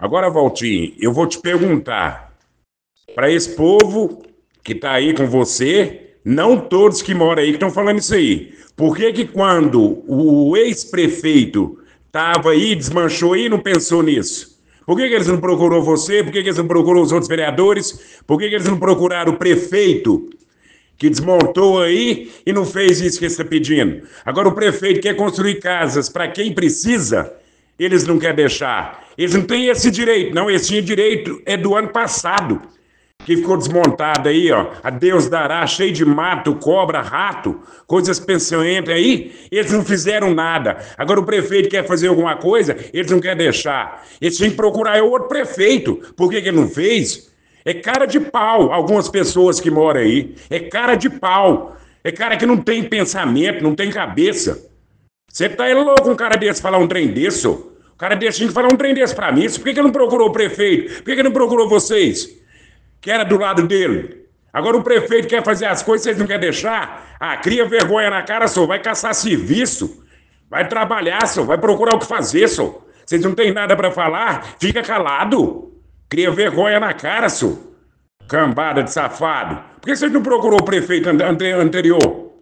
Agora, Valtinho, eu vou te perguntar, para esse povo que está aí com você, não todos que moram aí que estão falando isso aí, por que que quando o ex-prefeito estava aí, desmanchou aí, não pensou nisso? Por que que eles não procurou você? Por que que eles não procurou os outros vereadores? Por que que eles não procuraram o prefeito que desmontou aí e não fez isso que ele está pedindo? Agora o prefeito quer construir casas para quem precisa, eles não querem deixar. Eles não têm esse direito, não. Esse tinha direito é do ano passado, que ficou desmontado aí, ó. A Deus dará, cheio de mato, cobra, rato, coisas peçonhentas aí. Eles não fizeram nada. Agora o prefeito quer fazer alguma coisa, eles não querem deixar. Eles tinham que procurar outro prefeito. Por que que ele não fez? É cara de pau, algumas pessoas que moram aí. É cara de pau. É cara que não tem pensamento, não tem cabeça. Você tá aí louco um cara desse falar um trem desse, ô? O cara desse tinha que falar um trem desse pra mim. Por que que não procurou o prefeito? Por que que não procurou vocês? Que era do lado dele. Agora o prefeito quer fazer as coisas, vocês não querem deixar? Ah, cria vergonha na cara, só vai caçar serviço. Vai trabalhar, só vai procurar o que fazer, só. Vocês não têm nada pra falar? Fica calado. Cria vergonha na cara, só. Cambada de safado. Por que vocês não procurou o prefeito anterior?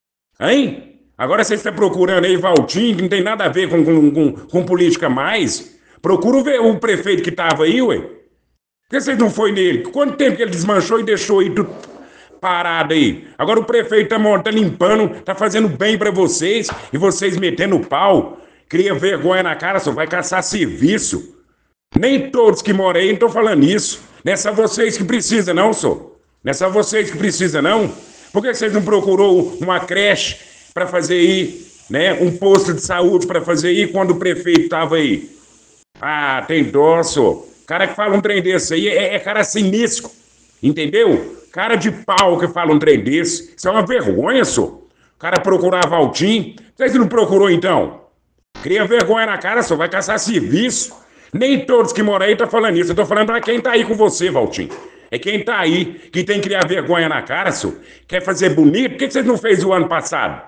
Hein? Agora vocês estão procurando aí Valtinho, que não tem nada a ver com política mais. Procura o prefeito que estava aí, ué. Por que vocês não foi nele? Quanto tempo que ele desmanchou e deixou aí tudo parado aí? Agora o prefeito tá limpando, tá fazendo bem pra vocês e vocês metendo o pau. Cria vergonha na cara, só vai caçar serviço. Nem todos que moram aí não estão falando isso. Não é só vocês que precisam, não, só. Não é só vocês que precisam, não. Por que vocês não procurou uma creche para fazer aí, né? Um posto de saúde para fazer aí quando o prefeito estava aí? Ah, tem dó, só. Cara que fala um trem desse aí é cara sinisco, entendeu? Cara de pau que fala um trem desse. Isso é uma vergonha, só. O cara procurar Valtim. Vocês não procurou, então? Cria vergonha na cara, só vai caçar serviço. Nem todos que moram aí estão falando isso. Eu tô falando pra quem tá aí com você, Valtim. É quem tá aí, que tem que criar vergonha na cara, só. Quer fazer bonito? Por que vocês não fez o ano passado?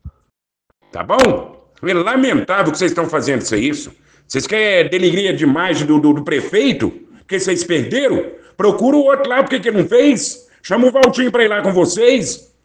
Tá bom? É lamentável que vocês estão fazendo isso. Vocês querem denigrir demais do prefeito? Porque vocês perderam? Procura o outro lá, por que ele não fez? Chama o Valtinho pra ir lá com vocês.